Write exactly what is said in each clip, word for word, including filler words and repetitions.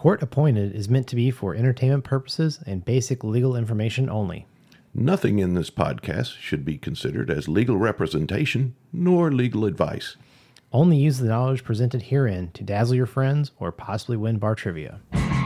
Court Appointed is meant to be for entertainment purposes and basic legal information only. Nothing in this podcast should be considered as legal representation nor legal advice. Only use the knowledge presented herein to dazzle your friends or possibly win bar trivia.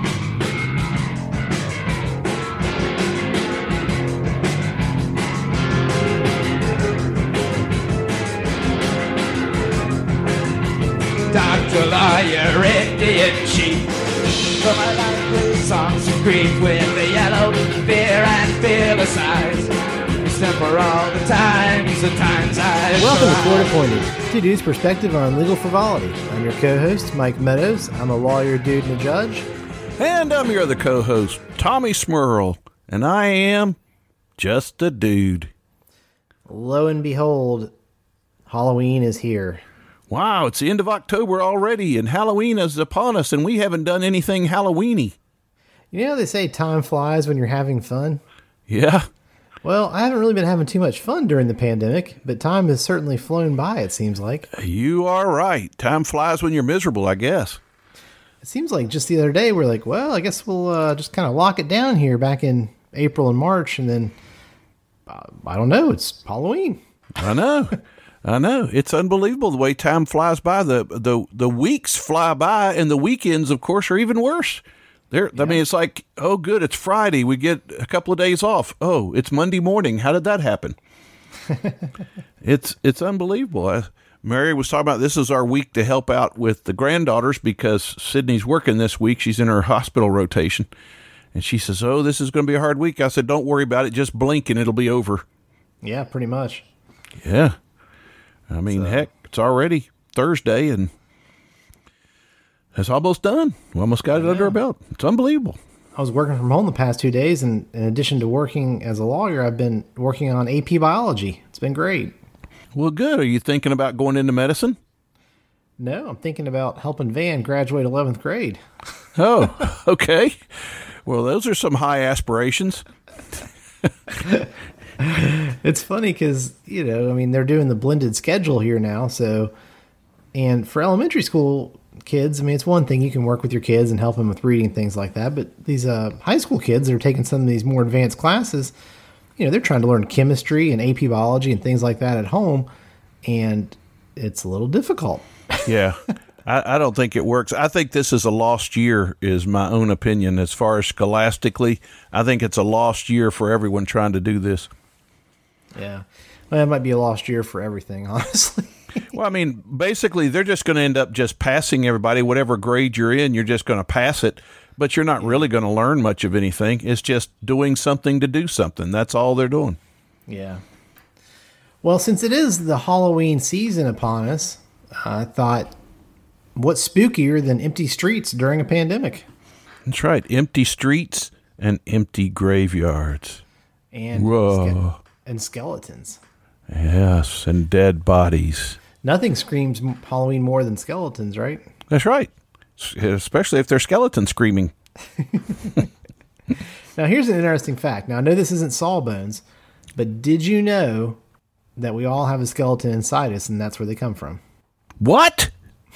Doctor Lawyer, Indian Chief. For my life with songs of grief, with the yellow fear and fearless eyes. We simper all the times, the times I Welcome try. to Court Appointed, two dudes' perspective on legal frivolity. I'm your co-host, Mike Meadows. I'm a lawyer, dude, and a judge. And I'm your other co-host, Tommy Smurl, and I am just a dude. Lo and behold, Halloween is here. Wow, it's the end of October already, and Halloween is upon us, and we haven't done anything Halloweeny. You know, they say time flies when you're having fun. Yeah. Well, I haven't really been having too much fun during the pandemic, but time has certainly flown by, it seems like. You are right. Time flies when you're miserable, I guess. It seems like just the other day, we're like, well, I guess we'll uh, just kind of lock it down here back in April and March, and then, uh, I don't know, it's Halloween. I know. I know. It's unbelievable the way time flies by. The the the weeks fly by, and the weekends, of course, are even worse. There, yeah. I mean, it's like, oh, good, it's Friday. We get a couple of days off. Oh, it's Monday morning. How did that happen? it's it's unbelievable. I, Mary was talking about this is our week to help out with the granddaughters because Sydney's working this week. She's in her hospital rotation. And she says, oh, this is going to be a hard week. I said, don't worry about it. Just blink and it'll be over. Yeah, pretty much. Yeah. I mean, so, heck, it's already Thursday, and it's almost done. We almost got it yeah. under our belt. It's unbelievable. I was working from home the past two days, and in addition to working as a lawyer, I've been working on A P biology. It's been great. Well, good. Are you thinking about going into medicine? No, I'm thinking about helping Van graduate eleventh grade. Oh, okay. Well, those are some high aspirations. It's funny because, you know, I mean, they're doing the blended schedule here now. So, and for elementary school kids, I mean, it's one thing you can work with your kids and help them with reading, things like that. But these uh, high school kids that are taking some of these more advanced classes, you know, they're trying to learn chemistry and A P biology and things like that at home. And it's a little difficult. Yeah. I, I don't think it works. I think this is a lost year, is my own opinion. As far as scholastically, I think it's a lost year for everyone trying to do this. Yeah. Well, it might be a lost year for everything, honestly. Well, I mean, basically, they're just going to end up just passing everybody. Whatever grade you're in, you're just going to pass it. But you're not really going to learn much of anything. It's just doing something to do something. That's all they're doing. Yeah. Well, since it is the Halloween season upon us, I thought, what's spookier than empty streets during a pandemic? That's right. Empty streets and empty graveyards. And Whoa. Ske- and skeletons. Yes, and dead bodies. Nothing screams Halloween more than skeletons, right? That's right. Especially if they're skeletons screaming. Now, here's an interesting fact. Now, I know this isn't Sawbones, but did you know that we all have a skeleton inside us, and that's where they come from? What?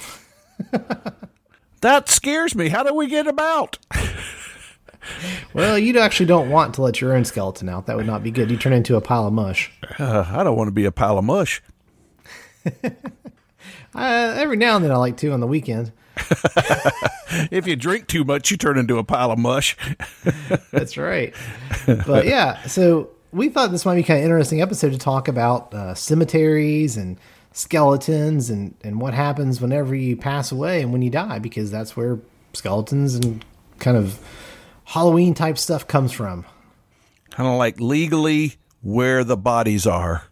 That scares me. How do we get about? Well, you actually don't want to let your own skeleton out. That would not be good. You turn into a pile of mush. Uh, I don't want to be a pile of mush. uh, every now and then I like to on the weekend. If you drink too much, you turn into a pile of mush. That's right. But yeah, so we thought this might be kind of interesting episode to talk about uh, cemeteries and skeletons and, and what happens whenever you pass away and when you die, because that's where skeletons and kind of Halloween type stuff comes from. Kind of like legally where the bodies are.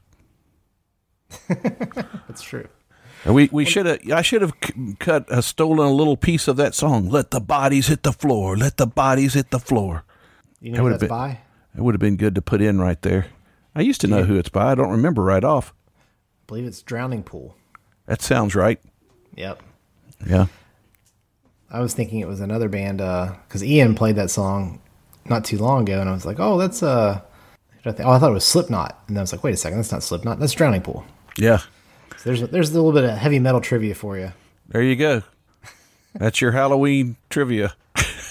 That's true. We we should have. I should have cut uh, stolen a little piece of that song. Let the bodies hit the floor. Let the bodies hit the floor. You know who that's been, by? It would have been good to put in right there. I used to know yeah. who it's by. I don't remember right off. I believe it's Drowning Pool. That sounds right. Yep. Yeah. I was thinking it was another band because uh, Ian played that song not too long ago, and I was like, "Oh, that's uh, I oh, I thought it was Slipknot," and I was like, "Wait a second, that's not Slipknot. That's Drowning Pool." Yeah. So there's there's a little bit of heavy metal trivia for you. There you go. That's your Halloween trivia.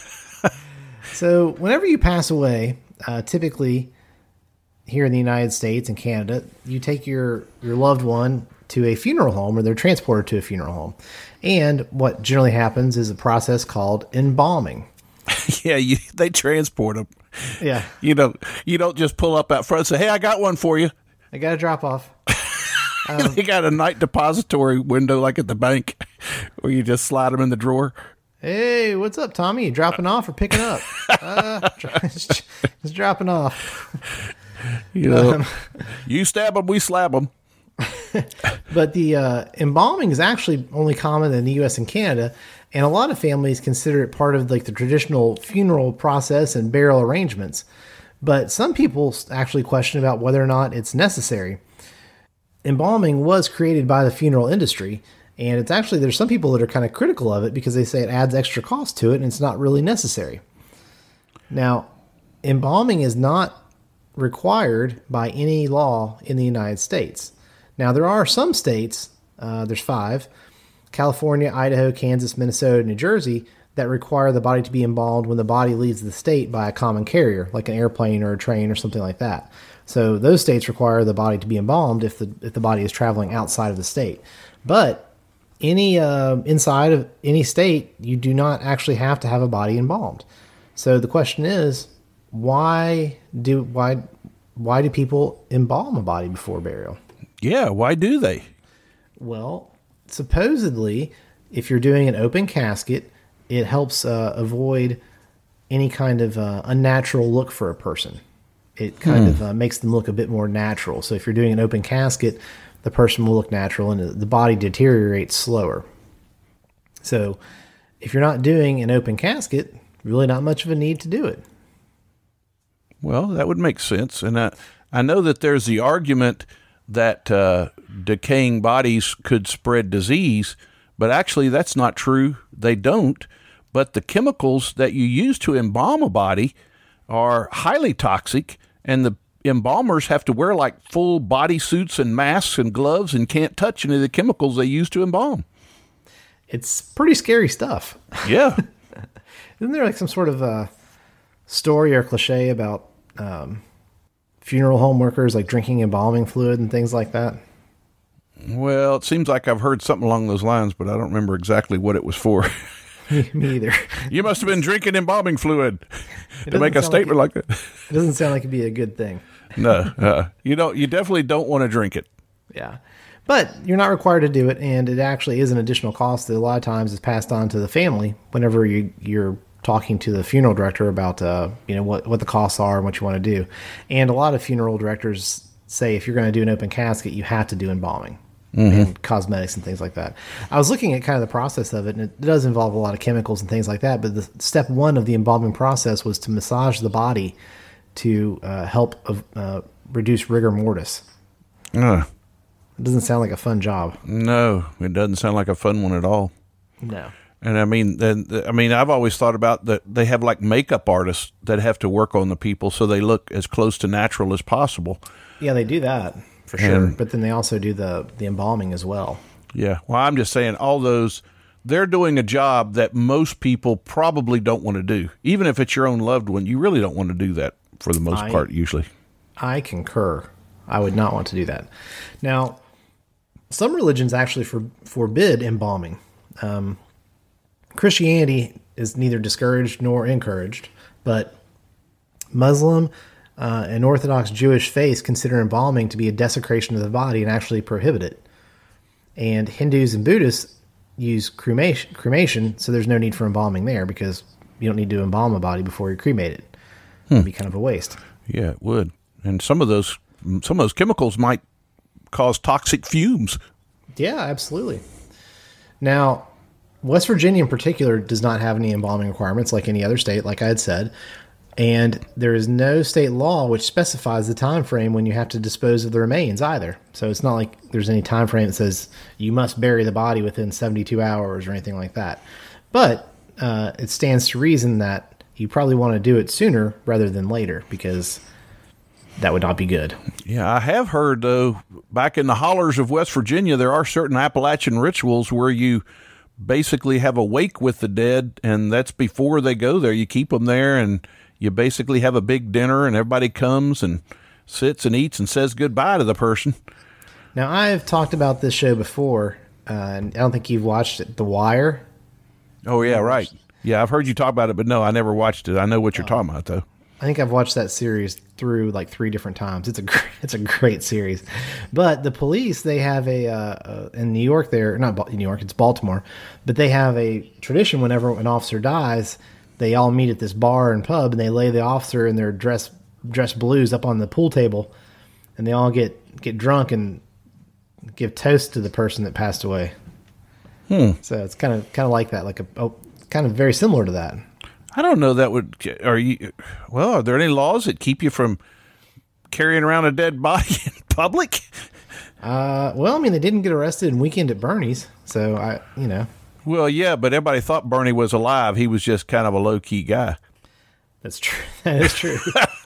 So whenever you pass away, uh, typically here in the United States and Canada, you take your, your loved one to a funeral home, or they're transported to a funeral home. And what generally happens is a process called embalming. Yeah, you, they transport them. Yeah. You know, you don't just pull up out front and say, hey, I got one for you. I got to drop off. Um, they got a night depository window like at the bank where you just slide them in the drawer. Hey, what's up, Tommy? You dropping off or picking up? Uh, just, just dropping off. You know, um, you stab them, we slab them. But the uh, embalming is actually only common in the U S and Canada, and a lot of families consider it part of like the traditional funeral process and burial arrangements. But some people actually question about whether or not it's necessary. Embalming was created by the funeral industry, and it's actually, there's some people that are kind of critical of it because they say it adds extra cost to it and it's not really necessary. Now, embalming is not required by any law in the United States. Now, there are some states, uh, there's five, California, Idaho, Kansas, Minnesota, New Jersey, that require the body to be embalmed when the body leaves the state by a common carrier, like an airplane or a train or something like that. So those states require the body to be embalmed if the if the body is traveling outside of the state. But any uh, inside of any state, you do not actually have to have a body embalmed. So the question is, why do why why do people embalm a body before burial? Yeah, why do they? Well, supposedly, if you're doing an open casket, it helps uh, avoid any kind of uh, unnatural look for a person. It kind hmm. of uh, makes them look a bit more natural. So if you're doing an open casket, the person will look natural and the body deteriorates slower. So if you're not doing an open casket, really not much of a need to do it. Well, that would make sense. And I, I know that there's the argument that uh, decaying bodies could spread disease, but actually that's not true. They don't. But the chemicals that you use to embalm a body are highly toxic, and the embalmers have to wear like full body suits and masks and gloves and can't touch any of the chemicals they use to embalm. It's pretty scary stuff. Yeah. Isn't there like some sort of a story or cliche about um, funeral home workers like drinking embalming fluid and things like that? Well, it seems like I've heard something along those lines, but I don't remember exactly what it was for. Me either. You must have been drinking embalming fluid to make a statement like, it, like that. It doesn't sound like it'd be a good thing. No, uh, you don't. You definitely don't want to drink it. Yeah, but you're not required to do it, and it actually is an additional cost that a lot of times is passed on to the family whenever you, you're talking to the funeral director about uh, you know what what the costs are and what you want to do. And a lot of funeral directors say if you're going to do an open casket, you have to do embalming. Mm-hmm. And cosmetics and things like that. I was looking at kind of the process of it, and it does involve a lot of chemicals and things like that. But the step one of the embalming process was to massage the body to uh, help uh, reduce rigor mortis. Uh, it doesn't sound like a fun job. No, it doesn't sound like a fun one at all. No. And I mean, then I mean, I've always thought about that they have like makeup artists that have to work on the people so they look as close to natural as possible. Yeah, they do that. For sure, and, but then they also do the, the embalming as well. Yeah, well, I'm just saying all those, they're doing a job that most people probably don't want to do. Even if it's your own loved one, you really don't want to do that for the most I, part, usually. I concur. I would not want to do that. Now, some religions actually for, forbid embalming. Um, Christianity is neither discouraged nor encouraged, but Muslim Uh, and Orthodox Jewish faiths consider embalming to be a desecration of the body and actually prohibit it. And Hindus and Buddhists use cremation, cremation, so there's no need for embalming there because you don't need to embalm a body before you cremate it. Hmm. It'd be kind of a waste. Yeah, it would. And some of those some of those chemicals might cause toxic fumes. Yeah, absolutely. Now, West Virginia in particular does not have any embalming requirements like any other state, like I had said. And there is no state law which specifies the time frame when you have to dispose of the remains either. So it's not like there's any time frame that says you must bury the body within seventy-two hours or anything like that. But uh, it stands to reason that you probably want to do it sooner rather than later because that would not be good. Yeah, I have heard, though, back in the hollers of West Virginia, there are certain Appalachian rituals where you basically have a wake with the dead, and that's before they go there. You keep them there, and you basically have a big dinner, and everybody comes and sits and eats and says goodbye to the person. Now, I've talked about this show before, uh, and I don't think you've watched it, The Wire. Oh, yeah, right. Yeah, I've heard you talk about it, but no, I never watched it. I know what you're uh, talking about, though. I think I've watched that series through like three different times. It's a great, it's a great series. But the police, they have a uh, uh, in New York. They're not in New York. It's Baltimore, but they have a tradition. Whenever an officer dies, they all meet at this bar and pub, and they lay the officer in their dress dress blues up on the pool table, and they all get get drunk and give toast to the person that passed away. Hmm. So it's kind of kind of like that, like a oh, kind of very similar to that. I don't know that would, are you, well, are there any laws that keep you from carrying around a dead body in public? Uh, well, I mean, they didn't get arrested in Weekend at Bernie's, so I, you know. Well, yeah, but everybody thought Bernie was alive. He was just kind of a low-key guy. That's true. That is true.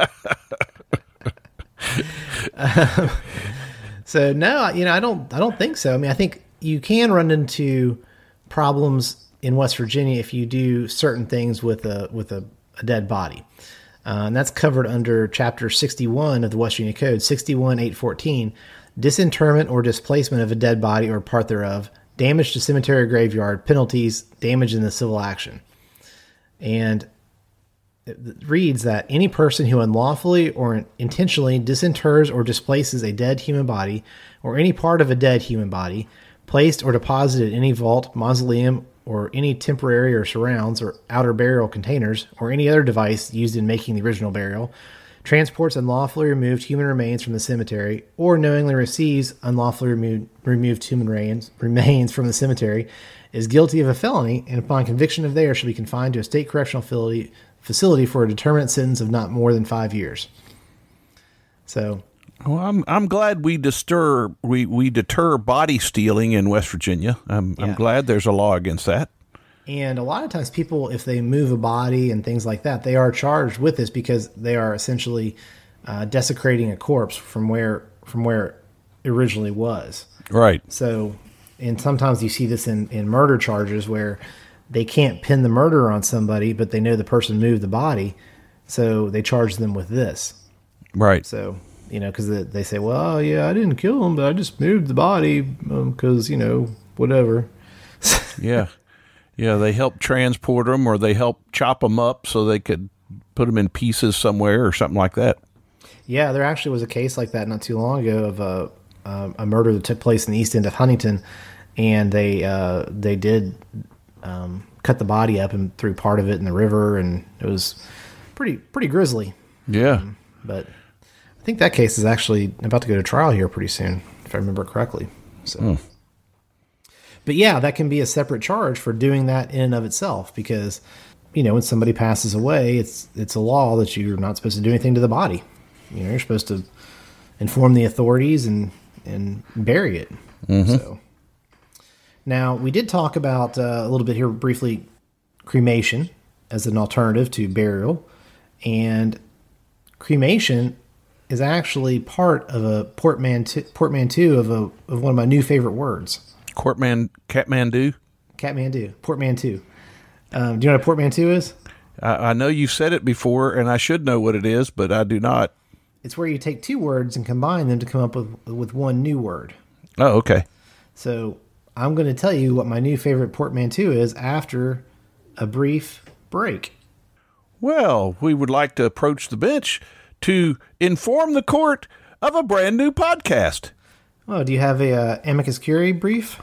um, so no, you know, I don't, I don't think so. I mean, I think you can run into problems in West Virginia if you do certain things with a with a, a dead body. Uh, and that's covered under Chapter sixty-one of the West Virginia Code, sixty-one eight fourteen, disinterment or displacement of a dead body or part thereof, damage to cemetery or graveyard, penalties, damage in the civil action. And it reads that any person who unlawfully or intentionally disinters or displaces a dead human body or any part of a dead human body, placed or deposited in any vault, mausoleum, or any temporary or surrounds or outer burial containers, or any other device used in making the original burial, transports unlawfully removed human remains from the cemetery, or knowingly receives unlawfully removed, removed human remains, remains from the cemetery, is guilty of a felony, and upon conviction of there shall be confined to a state correctional facility, facility for a determinate sentence of not more than five years. So, well, I'm I'm glad we disturb we, we deter body stealing in West Virginia. I'm yeah. I'm glad there's a law against that. And a lot of times, people, if they move a body and things like that, they are charged with this because they are essentially uh, desecrating a corpse from where from where it originally was. Right. So, and sometimes you see this in, in murder charges where they can't pin the murder on somebody, but they know the person moved the body, so they charge them with this. Right. So, you know, because they say, well, yeah, I didn't kill him, but I just moved the body because, um, you know, whatever. yeah. Yeah, they help transport them or they help chop them up so they could put them in pieces somewhere or something like that. Yeah, there actually was a case like that not too long ago of a, uh, a murder that took place in the east end of Huntington, and they uh, they did um, cut the body up and threw part of it in the river, and it was pretty pretty grisly. Yeah. Um, but I think that case is actually about to go to trial here pretty soon, if I remember correctly. So, mm. But yeah, that can be a separate charge for doing that in and of itself, because, you know, when somebody passes away, it's it's a law that you're not supposed to do anything to the body. You know, you're supposed to inform the authorities and, and bury it. Mm-hmm. So now, we did talk about uh, a little bit here briefly cremation as an alternative to burial, and cremation is actually part of a portmanteau, portmanteau of a of one of my new favorite words. Courtman, Kathmandu? Kathmandu, portmanteau. Um, do you know what a portmanteau is? I, I know you've said it before, and I should know what it is, but I do not. It's where you take two words and combine them to come up with with one new word. Oh, okay. So I'm going to tell you what my new favorite portmanteau is after a brief break. Well, we would like to approach the bench to inform the court of a brand new podcast. Oh, do you have a uh, amicus curiae brief?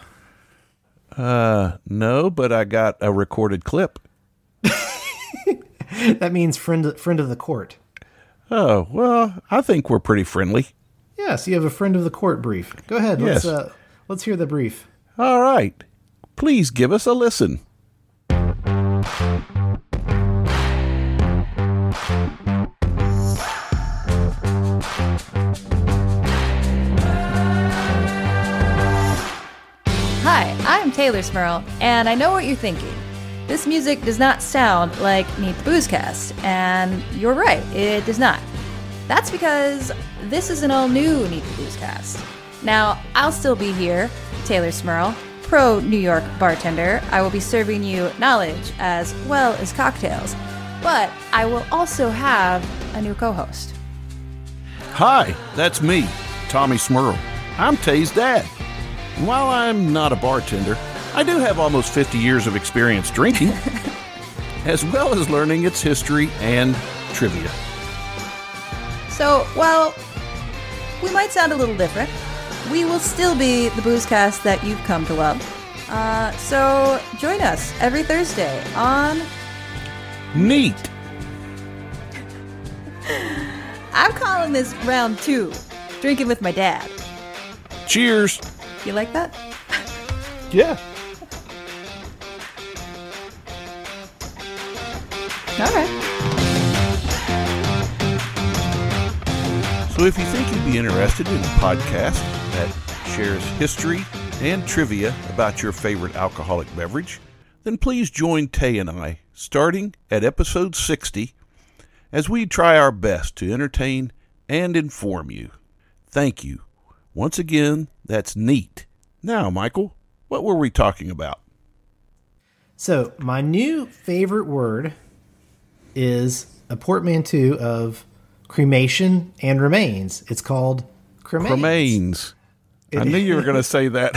Uh, no, but I got a recorded clip. That means friend friend of the court. Oh, well, I think we're pretty friendly. Yes, you have a friend of the court brief. Go ahead. Yes. Let's uh, let's hear the brief. All right. Please give us a listen. Hi, I'm Taylor Smurl, and I know what you're thinking. This music does not sound like Meet the Boozecast, and you're right, it does not. That's because this is an all-new Meet the Boozecast. Now, I'll still be here, Taylor Smurl, pro New York bartender, I will be serving you knowledge as well as cocktails. But I will also have a new co-host. Hi, that's me, Tommy Smurl. I'm Tay's dad. And while I'm not a bartender, I do have almost fifty years of experience drinking, as well as learning its history and trivia. So, while we might sound a little different, we will still be the boozecast that you've come to love. Uh, so, join us every Thursday on... Neat. I'm calling this round two, drinking with my dad. Cheers. You like that? Yeah. All right. So if you think you'd be interested in a podcast that shares history and trivia about your favorite alcoholic beverage, then please join Tay and I, starting at episode sixty, as we try our best to entertain and inform you. Thank you. Once again, that's neat. Now, Michael, what were we talking about? So, my new favorite word is a portmanteau of cremation and remains. It's called cremains. Cremains. I knew you were going to say that.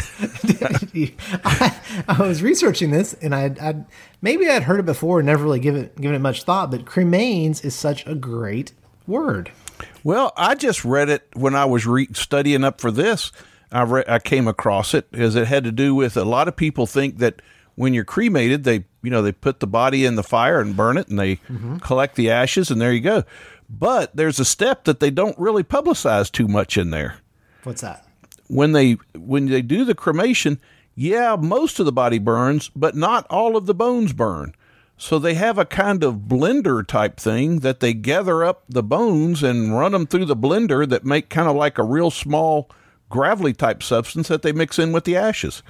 I, I was researching this, and I I maybe I'd heard it before and never really given it, given it much thought, but cremains is such a great word. Well, I just read it when I was re- studying up for this. I, re- I came across it as it had to do with a lot of people think that when you're cremated, they you know they put the body in the fire and burn it, and they mm-hmm. collect the ashes, and there you go. But there's a step that they don't really publicize too much in there. What's that? When they when they do the cremation, yeah, most of the body burns, but not all of the bones burn. So they have a kind of blender type thing that they gather up the bones and run them through the blender that make kind of like a real small gravelly type substance that they mix in with the ashes.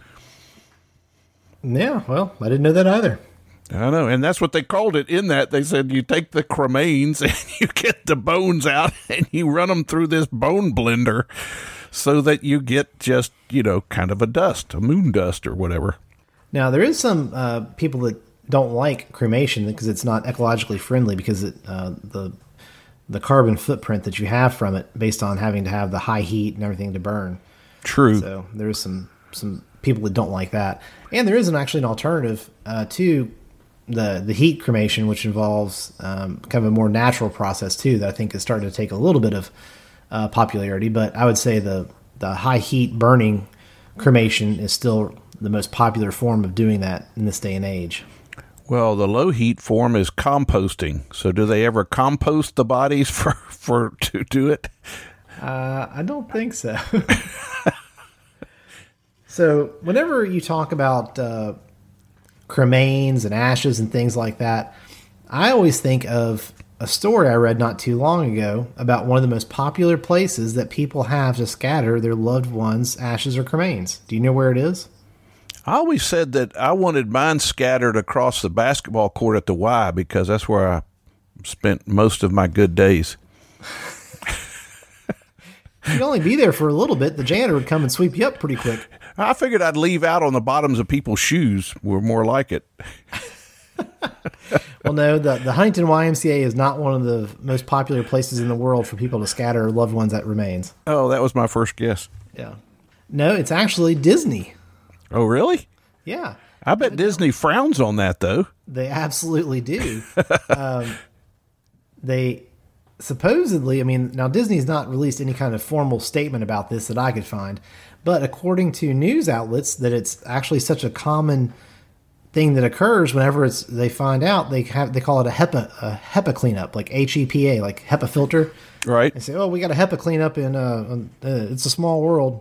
Yeah, well, I didn't know that either. I know, and that's what they called it in that. They said you take the cremains and you get the bones out and you run them through this bone blender so that you get just, you know, kind of a dust, a moon dust or whatever. Now, there is some uh, people that don't like cremation because it's not ecologically friendly because it, uh, the the carbon footprint that you have from it based on having to have the high heat and everything to burn. True. So there's some, some people that don't like that. And there isn't actually an alternative uh, to the the heat cremation, which involves um, kind of a more natural process too, that I think is starting to take a little bit of uh, popularity. But I would say the the high heat burning cremation is still the most popular form of doing that in this day and age. Well, the low heat form is composting. So do they ever compost the bodies for, for to do it? Uh, I don't think so. So whenever you talk about uh, cremains and ashes and things like that, I always think of a story I read not too long ago about one of the most popular places that people have to scatter their loved ones' ashes or cremains. Do you know where it is? I always said that I wanted mine scattered across the basketball court at the Y because that's where I spent most of my good days. You'd only be there for a little bit. The janitor would come and sweep you up pretty quick. I figured I'd leave out on the bottoms of people's shoes. Were more like it. Well, no, the, the Huntington Y M C A is not one of the most popular places in the world for people to scatter loved ones at remains. Oh, that was my first guess. Yeah. No, it's actually Disney. Oh, really? Yeah. I bet Disney frowns on that, though. They absolutely do. um, they supposedly, I mean, now Disney's not released any kind of formal statement about this that I could find, but according to news outlets, that it's actually such a common thing that occurs whenever it's they find out, they have they call it a HEPA a HEPA cleanup, like H E P A, like HEPA filter. Right. They say, oh, we got a HEPA cleanup in uh, uh it's a small world.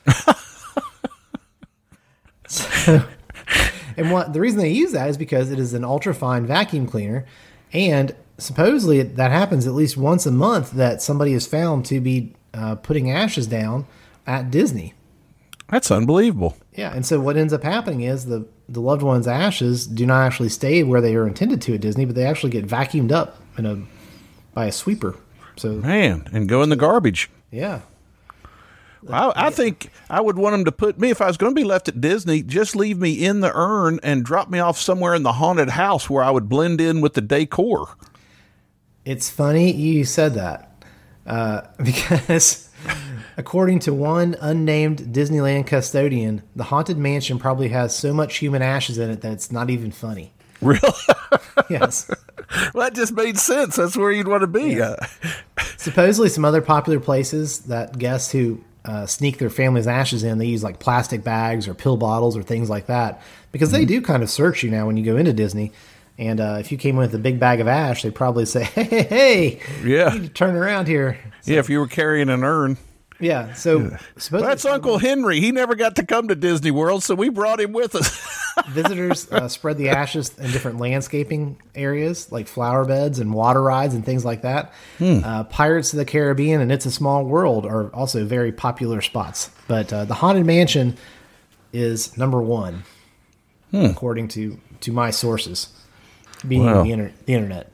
So, and what the reason they use that is because it is an ultrafine vacuum cleaner, and supposedly that happens at least once a month that somebody is found to be uh, putting ashes down at Disney. That's unbelievable. Yeah, and so what ends up happening is the, the loved one's ashes do not actually stay where they are intended to at Disney, but they actually get vacuumed up in a by a sweeper. So man, and go in the garbage. Yeah. I, I think I would want them to put me, if I was going to be left at Disney, just leave me in the urn and drop me off somewhere in the haunted house where I would blend in with the decor. It's funny you said that uh, because according to one unnamed Disneyland custodian, the Haunted Mansion probably has so much human ashes in it that it's not even funny. Really? Yes. Well, that just made sense. That's where you'd want to be. Yeah. Supposedly some other popular places that guests who uh, sneak their family's ashes in, they use like plastic bags or pill bottles or things like that, because mm-hmm. they do kind of search you now when you go into Disney. And uh, if you came in with a big bag of ash, they'd probably say, hey, hey, hey, yeah. you need to turn around here. So, yeah, if you were carrying an urn. Yeah, so yeah. Well, that's Uncle Henry. He never got to come to Disney World, so we brought him with us. Visitors uh, spread the ashes in different landscaping areas, like flower beds and water rides and things like that. Hmm. Uh, Pirates of the Caribbean and It's a Small World are also very popular spots. But uh, the Haunted Mansion is number one, hmm. according to, to my sources, being wow. the, inter- the internet.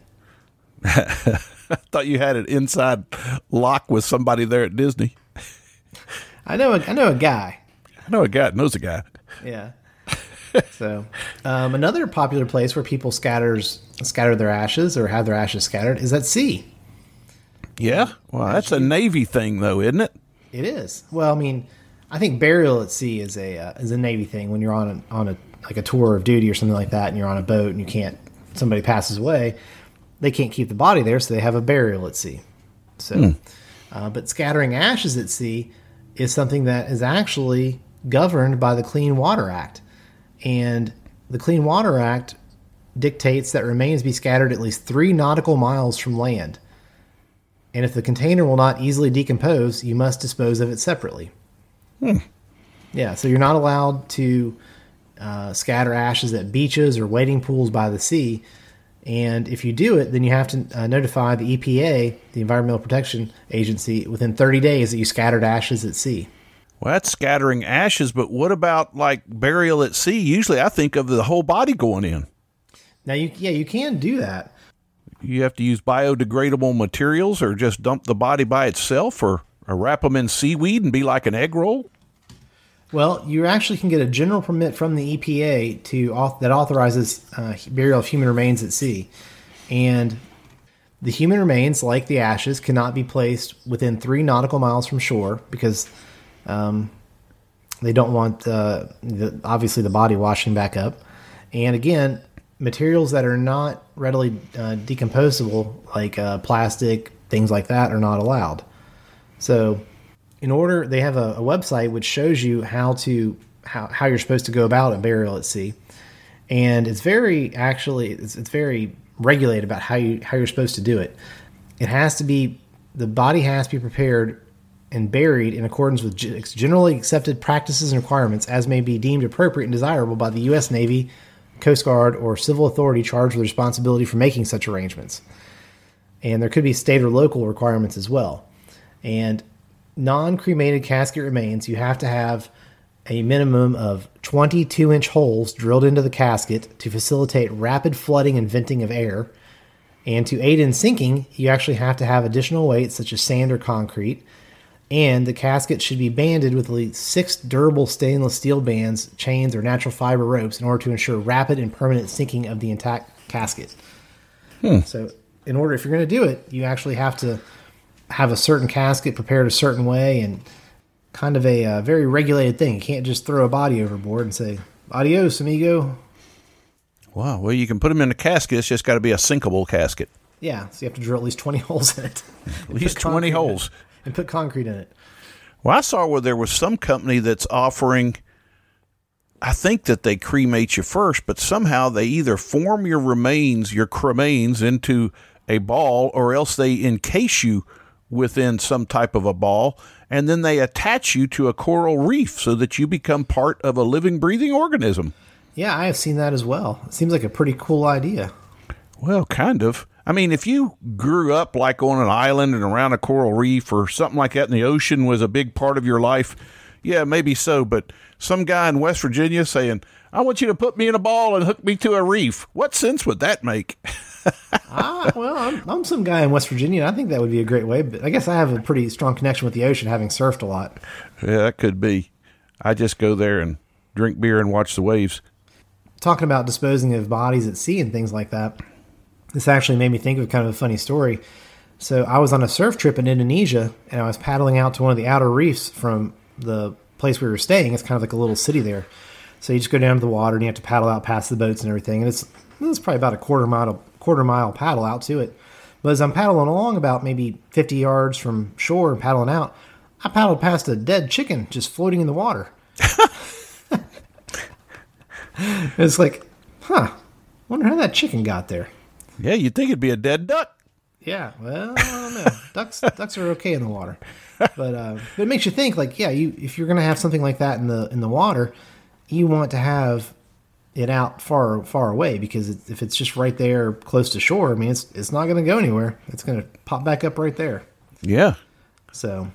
I thought you had an inside lock with somebody there at Disney. I know a, I know a guy. I know a guy that knows a guy. Yeah. So, um, another popular place where people scatters scatter their ashes or have their ashes scattered is at sea. Yeah? Well, that's a Navy thing, though, isn't it? It is. Well, I mean, I think burial at sea is a uh, is a Navy thing. When you're on a, on a like a tour of duty or something like that, and you're on a boat and you can't, somebody passes away, they can't keep the body there, so they have a burial at sea. So, hmm. uh, but scattering ashes at sea is something that is actually governed by the Clean Water Act. And the Clean Water Act dictates that remains be scattered at least three nautical miles from land. And if the container will not easily decompose, you must dispose of it separately. Hmm. Yeah, so you're not allowed to uh, scatter ashes at beaches or wading pools by the sea. And if you do it, then you have to uh, notify the E P A, the Environmental Protection Agency, within thirty days that you scattered ashes at sea. Well, that's scattering ashes, but what about like burial at sea? Usually I think of the whole body going in. Now, you, yeah, you can do that. You have to use biodegradable materials or just dump the body by itself or, or wrap them in seaweed and be like an egg roll? Well, you actually can get a general permit from the E P A to that authorizes uh, burial of human remains at sea. And the human remains, like the ashes, cannot be placed within three nautical miles from shore because um, they don't want, uh, the, obviously, the body washing back up. And again, materials that are not readily uh, decomposable, like uh, plastic, things like that, are not allowed. So in order, they have a, a website which shows you how to how, how you're supposed to go about a burial at sea, and it's very actually it's, it's very regulated about how you how you're supposed to do it. It has to be the body has to be prepared and buried in accordance with generally accepted practices and requirements as may be deemed appropriate and desirable by the U S Navy, Coast Guard, or civil authority charged with responsibility for making such arrangements. And there could be state or local requirements as well. And non-cremated casket remains, you have to have a minimum of twenty-two inch holes drilled into the casket to facilitate rapid flooding and venting of air. And to aid in sinking, you actually have to have additional weights such as sand or concrete. And the casket should be banded with at least six durable stainless steel bands, chains, or natural fiber ropes in order to ensure rapid and permanent sinking of the intact casket. Hmm. So in order, if you're going to do it, you actually have to have a certain casket prepared a certain way and kind of a uh, very regulated thing. You can't just throw a body overboard and say, adios, amigo. Wow. Well, you can put them in a casket. It's just got to be a sinkable casket. Yeah. So you have to drill at least twenty holes in it. At least twenty holes. And put concrete in it. Well, I saw where there was some company that's offering, I think that they cremate you first, but somehow they either form your remains, your cremains, into a ball, or else they encase you within some type of a ball, and then they attach you to a coral reef so that you become part of a living, breathing organism. Yeah, I have seen that as well. It seems like a pretty cool idea. Well, kind of. I mean, if you grew up like on an island and around a coral reef or something like that, and the ocean was a big part of your life, yeah, maybe so. But some guy in West Virginia saying, I want you to put me in a ball and hook me to a reef. What sense would that make? ah, well, I I'm, I'm some guy in West Virginia. I think that would be a great way, but I guess I have a pretty strong connection with the ocean, having surfed a lot. Yeah, that could be. I just go there and drink beer and watch the waves. Talking about disposing of bodies at sea and things like that, this actually made me think of kind of a funny story. So I was on a surf trip in Indonesia, and I was paddling out to one of the outer reefs from the place we were staying. It's kind of like a little city there. So you just go down to the water, and you have to paddle out past the boats and everything. And it's it's probably about a quarter mile quarter mile paddle out to it. But as I'm paddling along about maybe fifty yards from shore and paddling out, I paddled past a dead chicken just floating in the water. It's like, huh, wonder how that chicken got there. Yeah, you'd think it'd be a dead duck. Yeah, well, I don't know. ducks ducks are okay in the water. But, uh, but it makes you think, like, yeah, you if you're going to have something like that in the in the water, you want to have it out far far away, because it, if it's just right there close to shore, I mean, it's it's not going to go anywhere. It's going to pop back up right there. Yeah. So,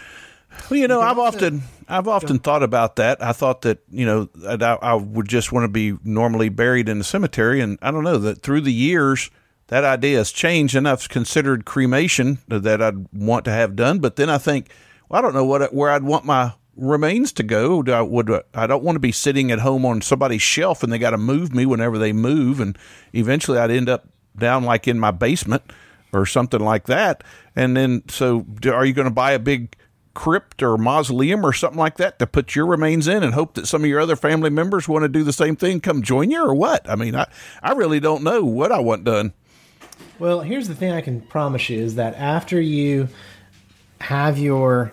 well, you know, I've often I've often thought about that. I thought that, you know, I, I would just want to be normally buried in the cemetery, and I don't know, that through the years that idea has changed, and I've considered cremation that I'd want to have done. But then I think, well, I don't know what where I'd want my remains to go. Do I, would, I don't want to be sitting at home on somebody's shelf and they got to move me whenever they move, and eventually I'd end up down like in my basement or something like that. And then, so are you going to buy a big crypt or mausoleum or something like that to put your remains in and hope that some of your other family members want to do the same thing, come join you, or what? I mean, I, I really don't know what I want done. Well, here's the thing I can promise you is that after you have your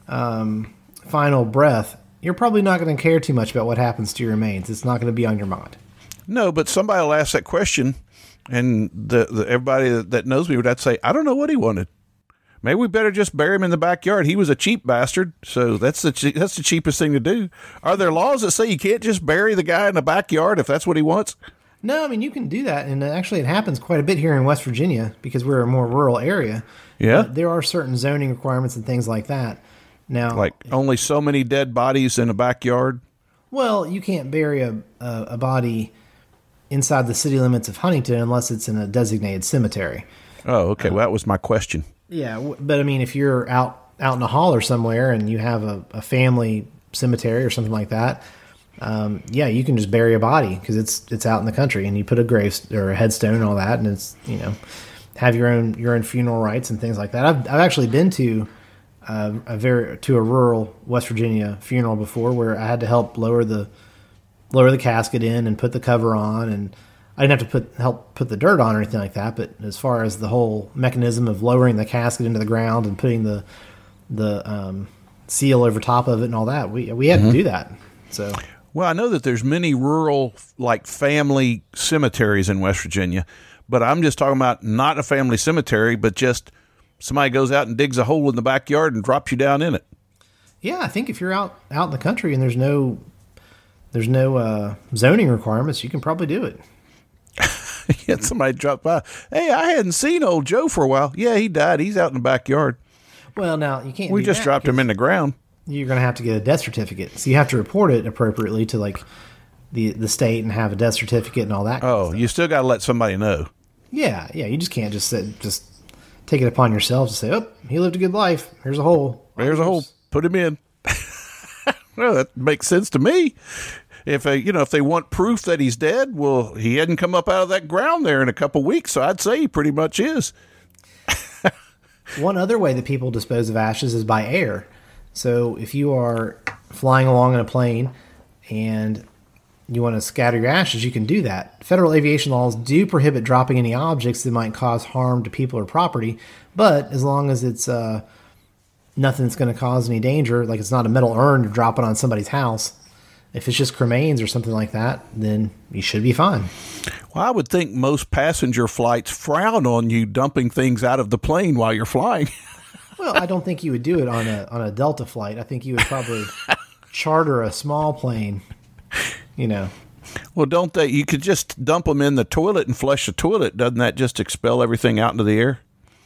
um, final breath, you're probably not going to care too much about what happens to your remains. It's not going to be on your mind. No, but somebody will ask that question, and the, the everybody that knows me would have to say, I don't know what he wanted. Maybe we better just bury him in the backyard. He was a cheap bastard, so that's the che- that's the cheapest thing to do. Are there laws that say you can't just bury the guy in the backyard if that's what he wants? No, I mean, you can do that, and actually it happens quite a bit here in West Virginia because we're a more rural area. Yeah. Uh, there are certain zoning requirements and things like that. Now, Like only so many dead bodies in a backyard? well, you can't bury a, a, a body inside the city limits of Huntington unless it's in a designated cemetery. Oh, okay. Well, that was my question. Yeah, w- but I mean, if you're out out in a holler somewhere and you have a, a family cemetery or something like that, um, yeah, you can just bury a body because it's it's out in the country, and you put a grave or a headstone and all that, and it's, you know, have your own your own funeral rites and things like that. I've I've actually been to uh, a very to a rural West Virginia funeral before, where I had to help lower the lower the casket in and put the cover on, and I didn't have to put help put the dirt on or anything like that. But as far as the whole mechanism of lowering the casket into the ground and putting the the um, seal over top of it and all that, we we had mm-hmm. to do that. So. Well, I know that there's many rural, like, family cemeteries in West Virginia, but I'm just talking about not a family cemetery, but just somebody goes out and digs a hole in the backyard and drops you down in it. Yeah, I think if you're out, out in the country and there's no there's no uh, zoning requirements, you can probably do it. Yeah, somebody dropped by. Hey, I hadn't seen old Joe for a while. Yeah, he died. He's out in the backyard. Well, now, you can't We do just that dropped him in the ground. You're going to have to get a death certificate. So you have to report it appropriately to, like, the the state and have a death certificate and all that. Oh, you still got to let somebody know. Yeah, yeah. You just can't just sit, just take it upon yourself to say, oh, he lived a good life. Here's a hole. There's a hole. Put him in. Well, that makes sense to me. If a, you know, if they want proof that he's dead, well, he hadn't come up out of that ground there in a couple weeks, so I'd say he pretty much is. One other way that people dispose of ashes is by air. So if you are flying along in a plane and you want to scatter your ashes, you can do that. Federal aviation laws do prohibit dropping any objects that might cause harm to people or property, but as long as it's uh, nothing that's going to cause any danger, like it's not a metal urn you're dropping on somebody's house, if it's just cremains or something like that, then you should be fine. Well, I would think most passenger flights frown on you dumping things out of the plane while you're flying. Well, I don't think you would do it on a on a Delta flight. I think you would probably charter a small plane, you know. Well, don't they? You could just dump them in the toilet and flush the toilet. Doesn't that just expel everything out into the air?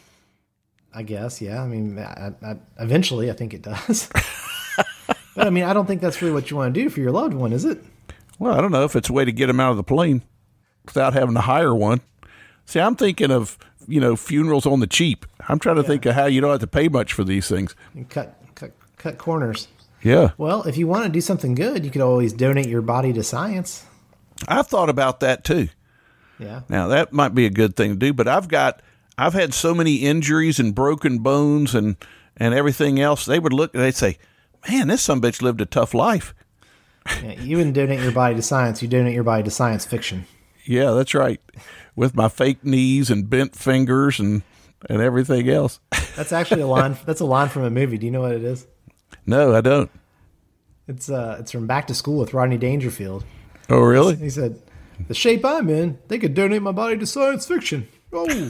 I guess, yeah. I mean, I, I, eventually I think it does. But, I mean, I don't think that's really what you want to do for your loved one, is it? Well, I don't know if it's a way to get them out of the plane without having to hire one. See, I'm thinking of you know, funerals on the cheap. I'm trying to Yeah. think of how you don't have to pay much for these things. And cut, cut, cut corners. Yeah. Well, if you want to do something good, you could always donate your body to science. I've thought about that too. Yeah. Now that might be a good thing to do, but I've got, I've had so many injuries and broken bones and, and everything else. They would look and they'd say, man, this sumbitch lived a tough life. Yeah, you wouldn't donate your body to science. You donate your body to science fiction. Yeah, that's right. With my fake knees and bent fingers and, and everything else. That's actually a line. That's a line from a movie. Do you know what it is? No, I don't. It's uh, it's from Back to School with Rodney Dangerfield. Oh, really? He said, "The shape I'm in, they could donate my body to science fiction." Oh,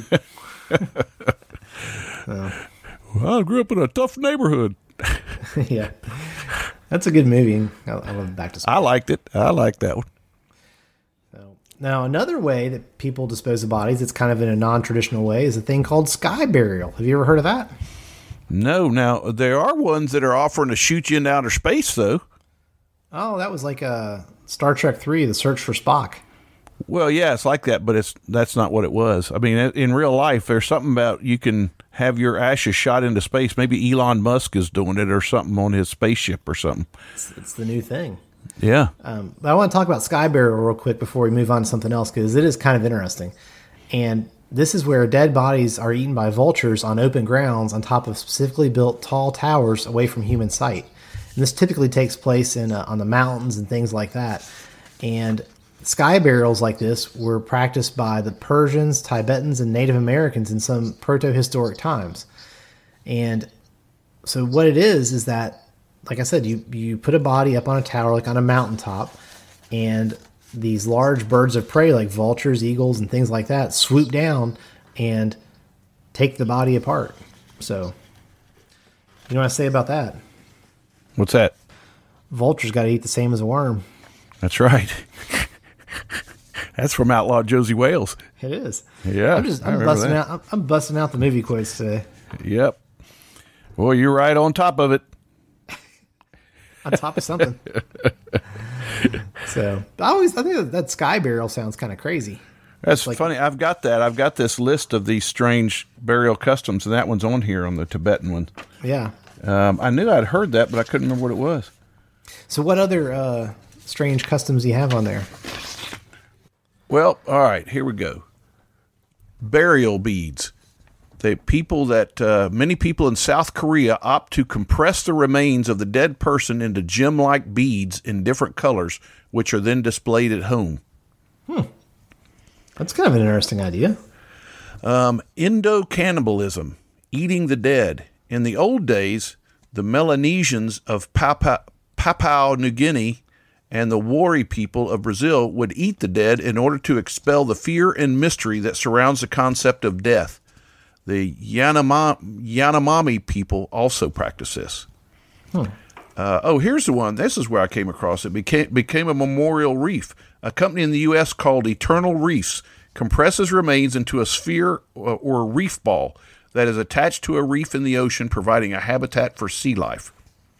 Well, I grew up in a tough neighborhood. yeah, that's a good movie. I, I love Back to School. I liked it. I liked that one. So, now, another way that people dispose of bodies, it's kind of in a non-traditional way, is a thing called sky burial. Have you ever heard of that? No, now there are ones that are offering to shoot you into outer space, though. Oh, that was like uh, Star Trek three, The Search for Spock. Well, yeah, it's like that, but it's that's not what it was. I mean, in real life, there's something about you can have your ashes shot into space. Maybe Elon Musk is doing it or something on his spaceship or something. It's, it's the new thing. Yeah. Um, but I want to talk about sky burial real quick before we move on to something else, because it is kind of interesting. And this is where dead bodies are eaten by vultures on open grounds on top of specifically built tall towers away from human sight. And this typically takes place in uh, on the mountains and things like that. And sky burials like this were practiced by the Persians, Tibetans, and Native Americans in some proto-historic times. And so what it is is that, like I said, you, you put a body up on a tower, like on a mountaintop, and these large birds of prey like vultures, eagles, and things like that swoop down and take the body apart. So, you know what I say about that? What's that? Vultures got to eat the same as a worm. That's right. That's from Outlaw Josie Wales. It is. Yeah, I'm just I I'm remember busting that. out I'm, I'm busting out the movie quotes today. Yep. Well, you're right on top of it. On top of something. So I always I think that, that sky burial sounds kind of crazy. That's Like- funny. I've got that. I've got this list of these strange burial customs, and that one's on here on the Tibetan one. Yeah. Um, I knew I'd heard that, but I couldn't remember what it was. So what other uh, strange customs do you have on there? Well, all right, here we go. Burial beads. The people that uh, many people in South Korea opt to compress the remains of the dead person into gem-like beads in different colors, which are then displayed at home. That's kind of an interesting idea. Um, Indo-cannibalism, eating the dead. In the old days, the Melanesians of Papua, Papua New Guinea and the Wari people of Brazil would eat the dead in order to expel the fear and mystery that surrounds the concept of death. The Yanama, Yanomami people also practice this. Uh, oh, here's the one. This is where I came across it. Became became a memorial reef. A company in the U S called Eternal Reefs compresses remains into a sphere or, or a reef ball that is attached to a reef in the ocean, providing a habitat for sea life.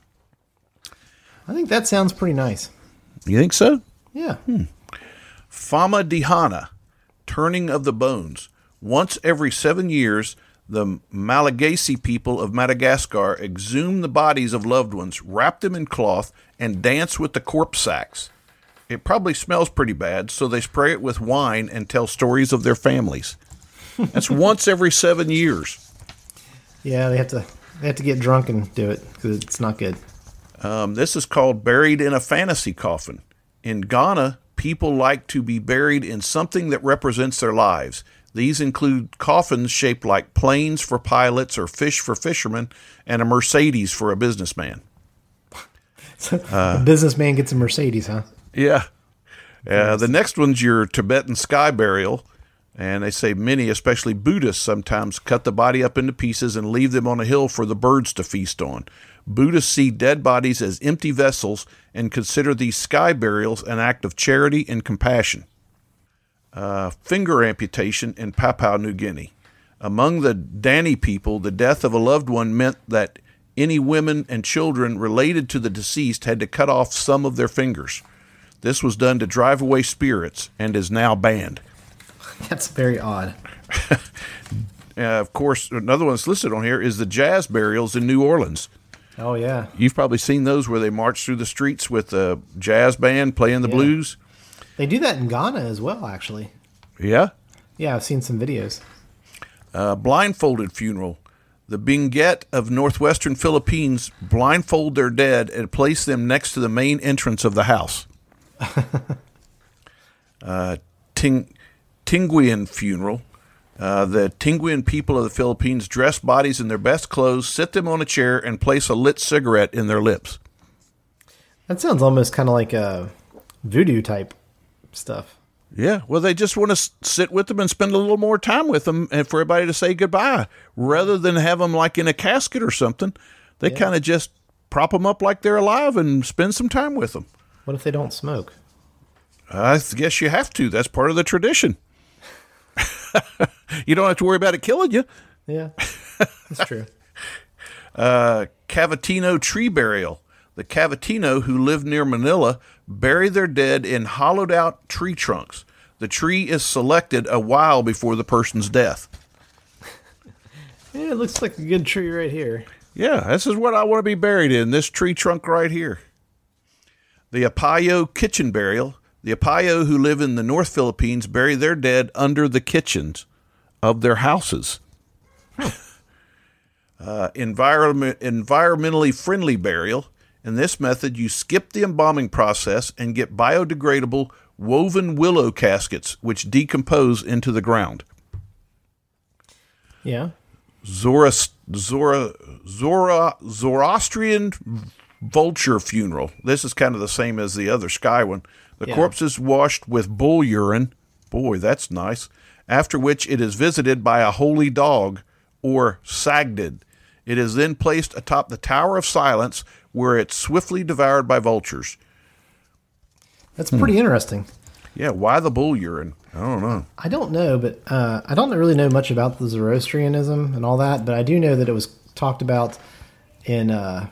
I think that sounds pretty nice. You think so? Yeah. Fama Dihana, turning of the bones. Once every seven years, the Malagasy people of Madagascar exhume the bodies of loved ones, wrap them in cloth, and dance with the corpse sacks. It probably smells pretty bad, so they spray it with wine and tell stories of their families. That's once every seven years. Yeah, they have to they have to get drunk and do it because it's not good. Um, this is called buried in a fantasy coffin. In Ghana, people like to be buried in something that represents their lives. These include coffins shaped like planes for pilots or fish for fishermen and a Mercedes for a businessman. A businessman gets a Mercedes, huh? Yeah. Uh, the next one's your Tibetan sky burial. And they say many, especially Buddhists, sometimes cut the body up into pieces and leave them on a hill for the birds to feast on. Buddhists see dead bodies as empty vessels and consider these sky burials an act of charity and compassion. Uh, finger amputation in Papua New Guinea. Among the Dani people, the death of a loved one meant that any women and children related to the deceased had to cut off some of their fingers. This was done to drive away spirits and is now banned. That's very odd. Uh, of course, another one that's listed on here is the jazz burials in New Orleans. Oh, yeah. You've probably seen those where they march through the streets with a jazz band playing the Yeah. blues. They do that in Ghana as well, actually. Yeah. Yeah, I've seen some videos. Uh, blindfolded funeral. The Benguet of northwestern Philippines blindfold their dead and place them next to the main entrance of the house. uh, Ting- Tinguian funeral. Uh, the Tinguian people of the Philippines dress bodies in their best clothes, sit them on a chair, and place a lit cigarette in their lips. That sounds almost kind of like a voodoo type stuff. Yeah, well, they just want to s- sit with them and spend a little more time with them, and for everybody to say goodbye, rather than have them like in a casket or something. They Yeah. kind of just prop them up like they're alive and spend some time with them. What if they don't smoke? I guess you have to. That's part of the tradition. You don't have to worry about it killing you. Yeah, that's true. Uh, Cavitino tree burial. The Cavitino who live near Manila bury their dead in hollowed out tree trunks. The tree is selected a while before the person's death. Yeah, it looks like a good tree right here. Yeah, this is what I want to be buried in, this tree trunk right here. The Apayo kitchen burial. The Apayo who live in the North Philippines bury their dead under the kitchens of their houses. uh, environment, environmentally friendly burial. In this method, you skip the embalming process and get biodegradable woven willow caskets, which decompose into the ground. Yeah. Zora, Zora, Zora, Zoroastrian vulture funeral. This is kind of the same as the other sky one. The Yeah. corpse is washed with bull urine. Boy, that's nice. After which it is visited by a holy dog, or sagded. It is then placed atop the Tower of Silence, where it's swiftly devoured by vultures. That's pretty interesting. Yeah, why the bull urine? I don't know. I don't know, but uh, I don't really know much about the Zoroastrianism and all that, but I do know that it was talked about in uh,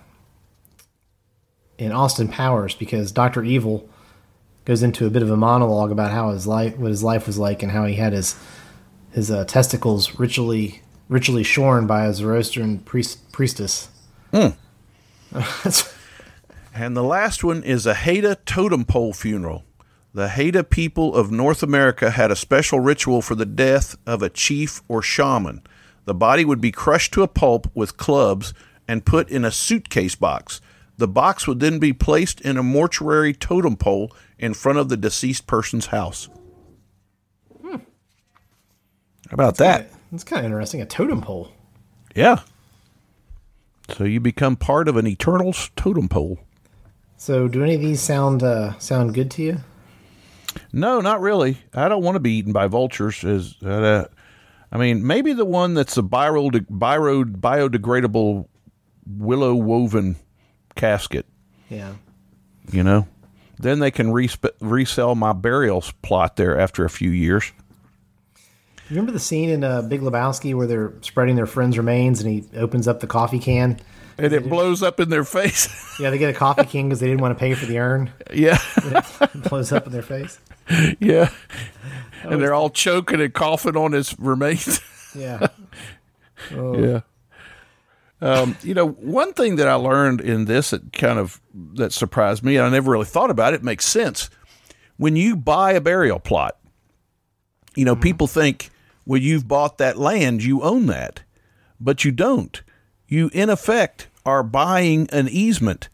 in Austin Powers, because Doctor Evil goes into a bit of a monologue about how his life, what his life was like, and how he had his his uh, testicles ritually ritually shorn by a Zoroastrian priest, priestess. Mm. And the last one is a Haida totem pole funeral. The Haida people of North America had a special ritual for the death of a chief or shaman. The body would be crushed to a pulp with clubs and put in a suitcase box. The box would then be placed in a mortuary totem pole in front of the deceased person's house. Hmm. How about that? That's kind of interesting. A totem pole. Yeah. So you become part of an eternal totem pole. So, do any of these sound uh, sound good to you? No, not really. I don't want to be eaten by vultures. Is uh, I mean, maybe the one that's a bio, bio, biodegradable willow woven casket. Yeah. You know, then they can resp- resell my burial plot there after a few years. Remember the scene in uh, Big Lebowski where they're spreading their friend's remains and he opens up the coffee can? And it blows up in their face. Yeah, they get a coffee can because they didn't want to pay for the urn. Yeah. It blows up in their face. Yeah. And they're all choking and coughing on his remains. Yeah. Oh. Yeah. Um, you know, one thing that I learned in this that kind of that surprised me, and I never really thought about it, makes sense. When you buy a burial plot, you know, mm-hmm. people think, well, you've bought that land, you own that. But you don't. You, in effect, are buying an easement,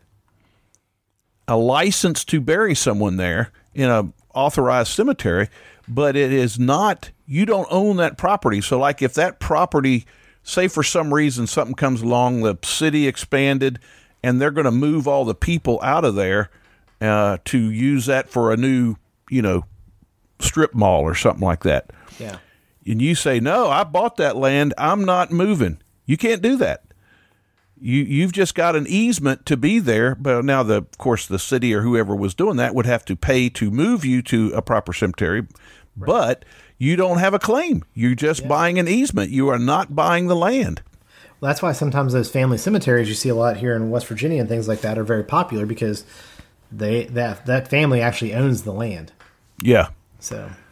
a license to bury someone there in a authorized cemetery, but it is not, you don't own that property. So, like, if that property, say for some reason something comes along, the city expanded, and they're going to move all the people out of there uh, to use that for a new, you know, strip mall or something like that. Yeah. And you say, no, I bought that land, I'm not moving. You can't do that. You, you've just got an easement to be there, but now, the, of course, the city or whoever was doing that would have to pay to move you to a proper cemetery, right. But you don't have a claim. You're just yeah. buying an easement. You are not buying the land. Well, that's why sometimes those family cemeteries you see a lot here in West Virginia and things like that are very popular, because they that that family actually owns the land. Yeah. So,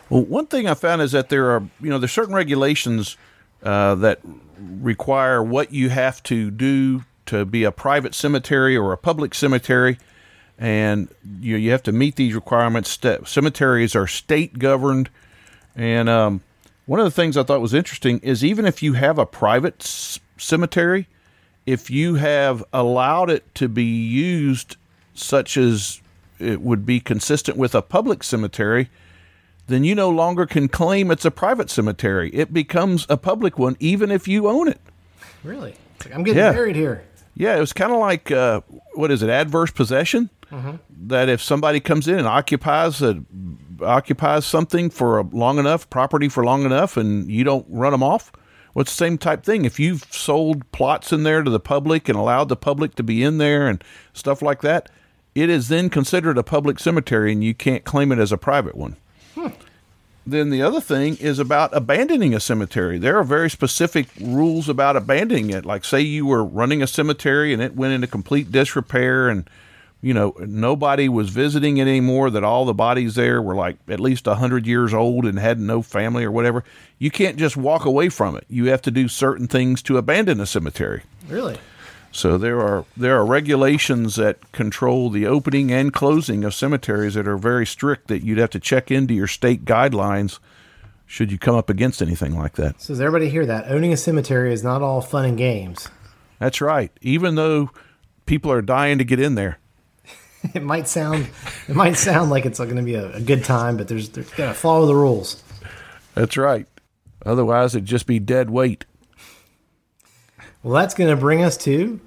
Well, one thing I found is that there are, you know, there's certain regulations uh, that require what you have to do to be a private cemetery or a public cemetery, and you you have to meet these requirements. St- cemeteries are state governed, and um, one of the things I thought was interesting is even if you have a private c- cemetery, if you have allowed it to be used such as it would be consistent with a public cemetery, then you no longer can claim it's a private cemetery. It becomes a public one, even if you own it. Really? It's like, I'm getting Yeah. buried here. Yeah, it was kind of like, uh, what is it, adverse possession? Mm-hmm. That if somebody comes in and occupies a, occupies something for a long enough, property for long enough, and you don't run them off, well, it's the same type thing. If you've sold plots in there to the public and allowed the public to be in there and stuff like that, it is then considered a public cemetery, and you can't claim it as a private one. Hmm. Then the other thing is about abandoning a cemetery. There are very specific rules about abandoning it. Like, say you were running a cemetery and it went into complete disrepair, and you know nobody was visiting it anymore, that all the bodies there were like at least one hundred years old and had no family or whatever. You can't just walk away from it. You have to do certain things to abandon a cemetery. Really? So there are there are regulations that control the opening and closing of cemeteries that are very strict, that you'd have to check into your state guidelines should you come up against anything like that. So does everybody hear that? Owning a cemetery is not all fun and games. That's right. Even though people are dying to get in there. It might sound it might sound like it's going to be a, a good time, but there's there's got to follow the rules. That's right. Otherwise, it'd just be dead weight. Well, that's going to bring us to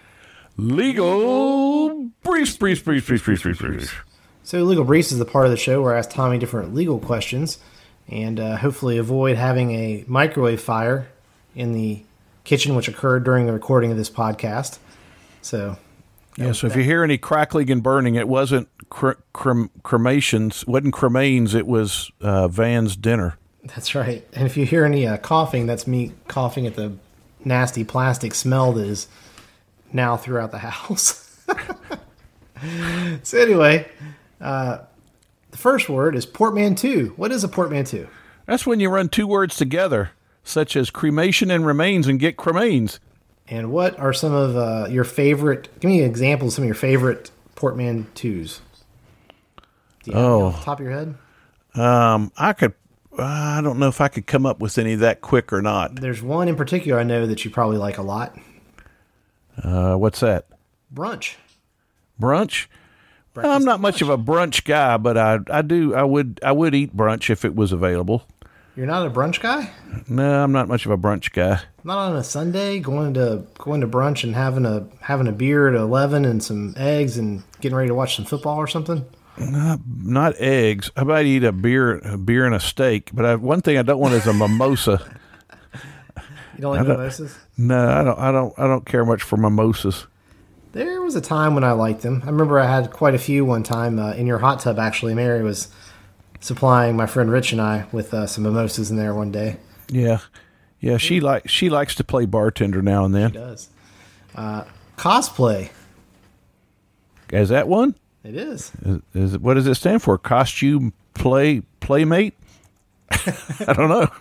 Legal briefs, briefs, briefs, briefs, briefs, briefs, briefs. So Legal Briefs is the part of the show where I ask Tommy different legal questions and uh, hopefully avoid having a microwave fire in the kitchen, which occurred during the recording of this podcast. So, Yeah, so if you hear any crackling and burning, it wasn't cr- crem- cremations, wasn't cremains, it was uh, Van's dinner. that's right. And if you hear any uh, coughing, that's me coughing at the nasty plastic smell that is now throughout the house. So anyway, uh, the first word is portmanteau. What is a portmanteau? That's when you run two words together, such as cremation and remains, and get cremains. And what are some of uh, your favorite, give me an example of some of your favorite portmanteaus. Do you have any Oh. off the top of your head? Um, I could, I don't know if I could come up with any that quick or not. There's one in particular I know that you probably like a lot. Uh, what's that? Brunch. Brunch? Breakfast I'm not and much lunch. of a brunch guy, but I, I do, I would, I would eat brunch if it was available. You're not a brunch guy? No, I'm not much of a brunch guy. Not on a Sunday, going to going to brunch and having a having a beer at eleven and some eggs and getting ready to watch some football or something? Not, not eggs. I might eat a beer, a beer and a steak, but I, one thing I don't want is a mimosa. You don't like don't- mimosas? No, I don't, I don't, I don't care much for mimosas. There was a time when I liked them. I remember I had quite a few one time uh, in your hot tub. Actually, Mary was supplying my friend Rich and I with uh, some mimosas in there one day. Yeah, yeah. She like, she likes to play bartender now and then. It does. Uh, cosplay. Is that one? It is. Is, is it, what does it stand for? Costume play playmate? I don't know.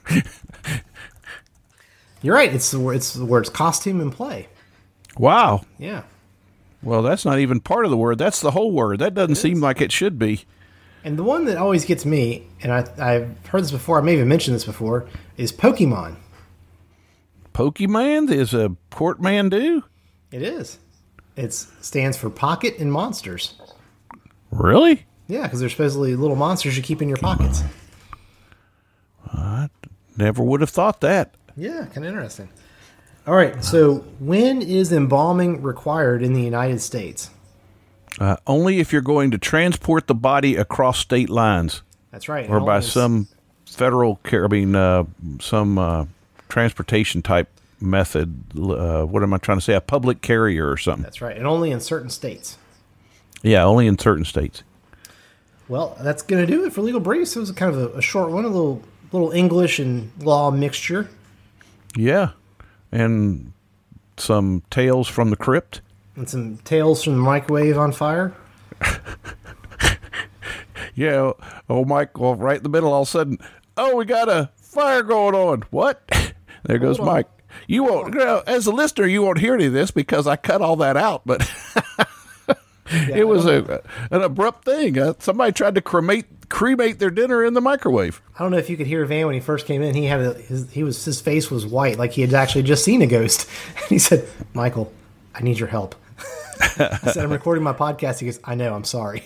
You're right. It's the word. It's the words costume and play. Wow. Yeah. Well, that's not even part of the word. That's the whole word. That doesn't seem like it should be. And the one that always gets me, and I, I've heard this before, I may have mentioned this before, is Pokemon. Pokemon is a portmanteau? It is. It stands for pocket and monsters. Really? Yeah, because they're supposedly little monsters you keep in your pockets. Never would have thought that. Yeah, kind of interesting. All right, so when is embalming required in the United States? Uh, only if you're going to transport the body across state lines That's right. or and by only- some federal, care, I mean, uh, some uh, transportation type method. Uh, what am I trying to say? A public carrier or something. That's right, and only in certain states. Yeah, only in certain states. Well, that's going to do it for Legal Briefs. It was kind of a, a short one, a little little English and law mixture. Yeah, and some tales from the crypt. And some tales from the microwave on fire. Yeah. Oh, Mike, well, right in the middle, all of a sudden, oh, we got a fire going on. What? There goes Hold on. Mike. You won't, you know, as a listener, you won't hear any of this because I cut all that out, but it was a, an abrupt thing. Uh, somebody tried to cremate cremate their dinner in the microwave. I don't know if you could hear Van when he first came in. He had a, his he was his face was white, like he had actually just seen a ghost. And he said, "Michael, I need your help." I said, "I'm recording my podcast." He goes, "I know. I'm sorry."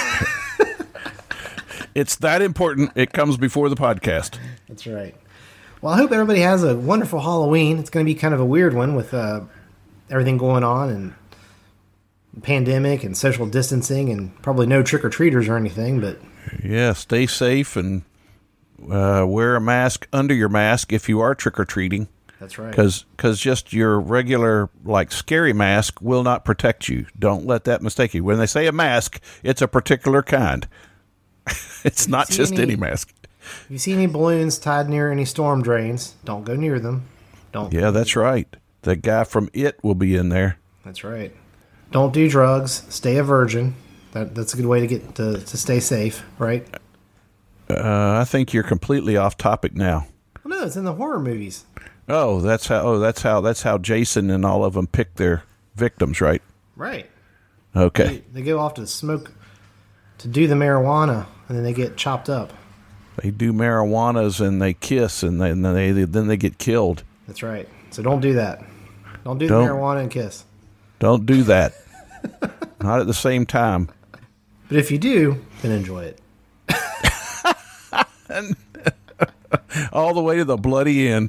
It's that important. It comes before the podcast. That's right. Well, I hope everybody has a wonderful Halloween. It's going to be kind of a weird one with uh, everything going on and pandemic and social distancing and probably no trick-or-treaters or anything, but Yeah, stay safe and uh, wear a mask under your mask if you are trick-or-treating. that's right. Because just your regular, like, scary mask will not protect you. Don't let that mistake you. When they say a mask, it's a particular kind. It's not see just any- any mask. If you see any balloons tied near any storm drains, don't go near them. Don't. Yeah, that's right. The guy from It will be in there. That's right. Don't do drugs. Stay a virgin. That that's a good way to get to, to stay safe, right? Uh, I think you're completely off topic now. Well, no, it's in the horror movies. Oh, that's how. Oh, that's how. That's how Jason and all of them pick their victims, right? Right. Okay. They, they go off to smoke, to do the marijuana, and then they get chopped up. They do marijuanas and they kiss and then they then they get killed. That's right. So don't do that. Don't do Don't. the marijuana and kiss. Don't do that. Not at the same time. But if you do, then enjoy it. All the way to the bloody end.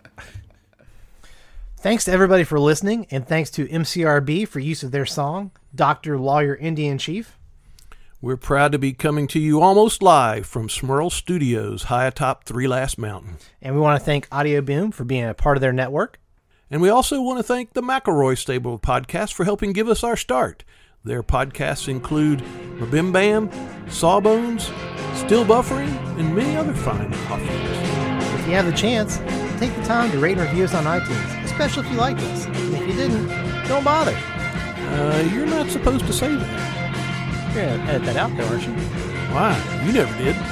Thanks to everybody for listening, and thanks to M C R B for use of their song, Doctor Lawyer Indian Chief. We're proud to be coming to you almost live from Smurl Studios, high atop Three Last Mountain. And we want to thank Audio Boom for being a part of their network. And we also want to thank the McElroy stable of podcasts for helping give us our start. Their podcasts include Mabim Bam, Sawbones, Still Buffering, and many other fine offerings. If you have the chance, take the time to rate and review us on iTunes, especially if you liked us. And if you didn't, don't bother. Uh, you're not supposed to say that. You're going to edit that out, though, aren't you? Why? You never did.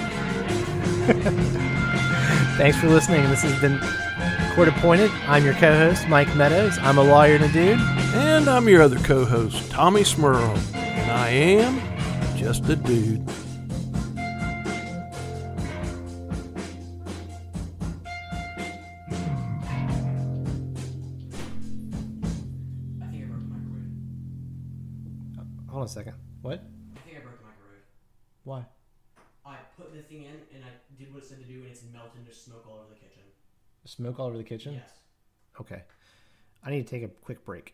Thanks for listening. This has been Court Appointed. I'm your co-host, Mike Meadows. I'm a lawyer and a dude. And I'm your other co-host, Tommy Smurl. And I am just a dude. Hold on a second. What? I think I broke the microwave. Why? I put the thing in and I did what it said to do and it's melted just smoke all over the kitchen. Smoke all over the kitchen? Yes. Okay. I need to take a quick break.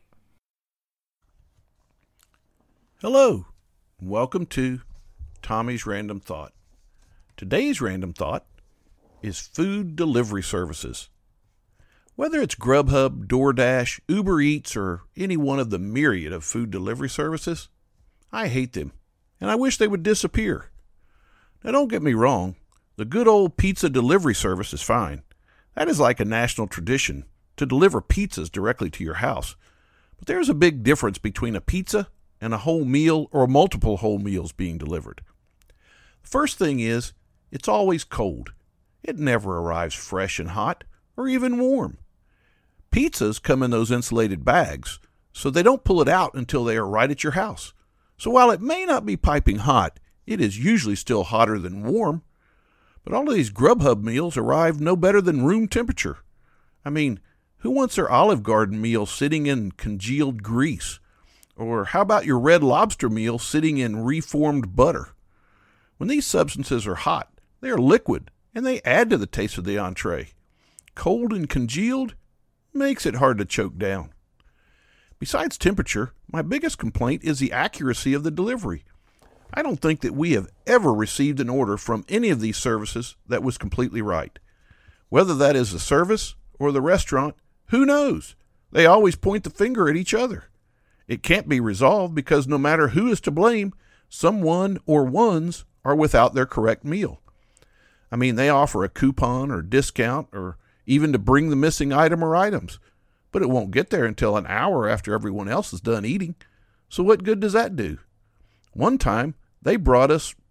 Hello. Welcome to Tommy's Random Thought. Today's random thought is food delivery services. Whether it's Grubhub, DoorDash, Uber Eats, or any one of the myriad of food delivery services, I hate them, and I wish they would disappear. Now, don't get me wrong, the good old pizza delivery service is fine. That is like a national tradition, to deliver pizzas directly to your house. But there's a big difference between a pizza and a whole meal or multiple whole meals being delivered. The first thing is, it's always cold. It never arrives fresh and hot, or even warm. Pizzas come in those insulated bags, so they don't pull it out until they are right at your house. So while it may not be piping hot, it is usually still hotter than warm. But all of these Grubhub meals arrive no better than room temperature. I mean, who wants their Olive Garden meal sitting in congealed grease? Or how about your Red Lobster meal sitting in reformed butter? When these substances are hot, they are liquid, and they add to the taste of the entree. Cold and congealed makes it hard to choke down. Besides temperature, my biggest complaint is the accuracy of the delivery. I don't think that we have ever received an order from any of these services that was completely right. Whether that is the service or the restaurant, who knows? They always point the finger at each other. It can't be resolved because no matter who is to blame, someone or ones are without their correct meal. I mean, they offer a coupon or discount or even to bring the missing item or items, but it won't get there until an hour after everyone else is done eating. So what good does that do? One time, they brought us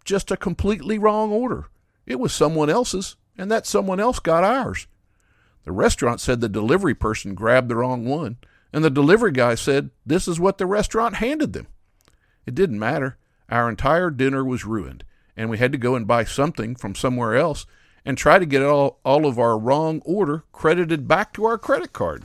just a completely wrong order. It was someone else's, and that someone else got ours. The restaurant said the delivery person grabbed the wrong one, and the delivery guy said this is what the restaurant handed them. It didn't matter. Our entire dinner was ruined, and we had to go and buy something from somewhere else and try to get all, all of our wrong order credited back to our credit card.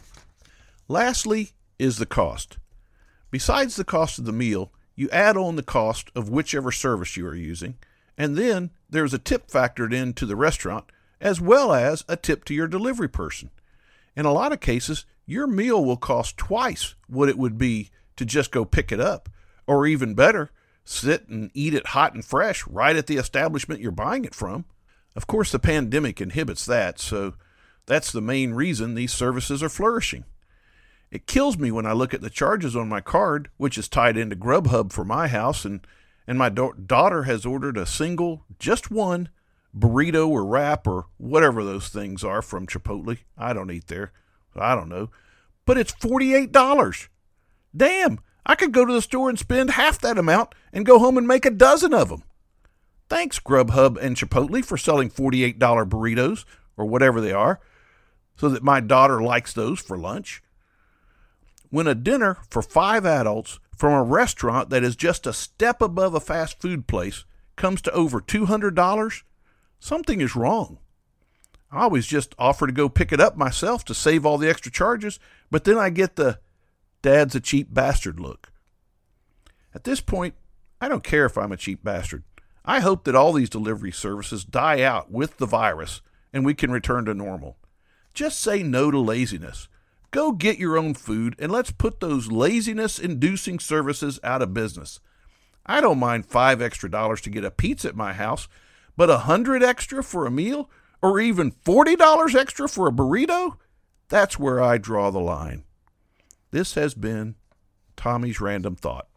Lastly is the cost. Besides the cost of the meal, you add on the cost of whichever service you are using, and then there's a tip factored into the restaurant, as well as a tip to your delivery person. In a lot of cases, your meal will cost twice what it would be to just go pick it up, or even better, sit and eat it hot and fresh right at the establishment you're buying it from. Of course, the pandemic inhibits that, so that's the main reason these services are flourishing. It kills me when I look at the charges on my card, which is tied into Grubhub for my house, and, and my da- daughter has ordered a single, just one, burrito or wrap or whatever those things are from Chipotle. I don't eat there, so I don't know. But it's forty-eight dollars. Damn, I could go to the store and spend half that amount and go home and make a dozen of them. Thanks, Grubhub and Chipotle, for selling forty-eight dollars burritos, or whatever they are, so that my daughter likes those for lunch. When a dinner for five adults from a restaurant that is just a step above a fast food place comes to over two hundred dollars, something is wrong. I always just offer to go pick it up myself to save all the extra charges, but then I get the "dad's a cheap bastard" look. At this point, I don't care if I'm a cheap bastard. I hope that all these delivery services die out with the virus and we can return to normal. Just say no to laziness. Go get your own food and let's put those laziness-inducing services out of business. I don't mind five extra dollars to get a pizza at my house, but a hundred extra for a meal, or even forty dollars extra for a burrito? That's where I draw the line. This has been Tommy's Random Thought.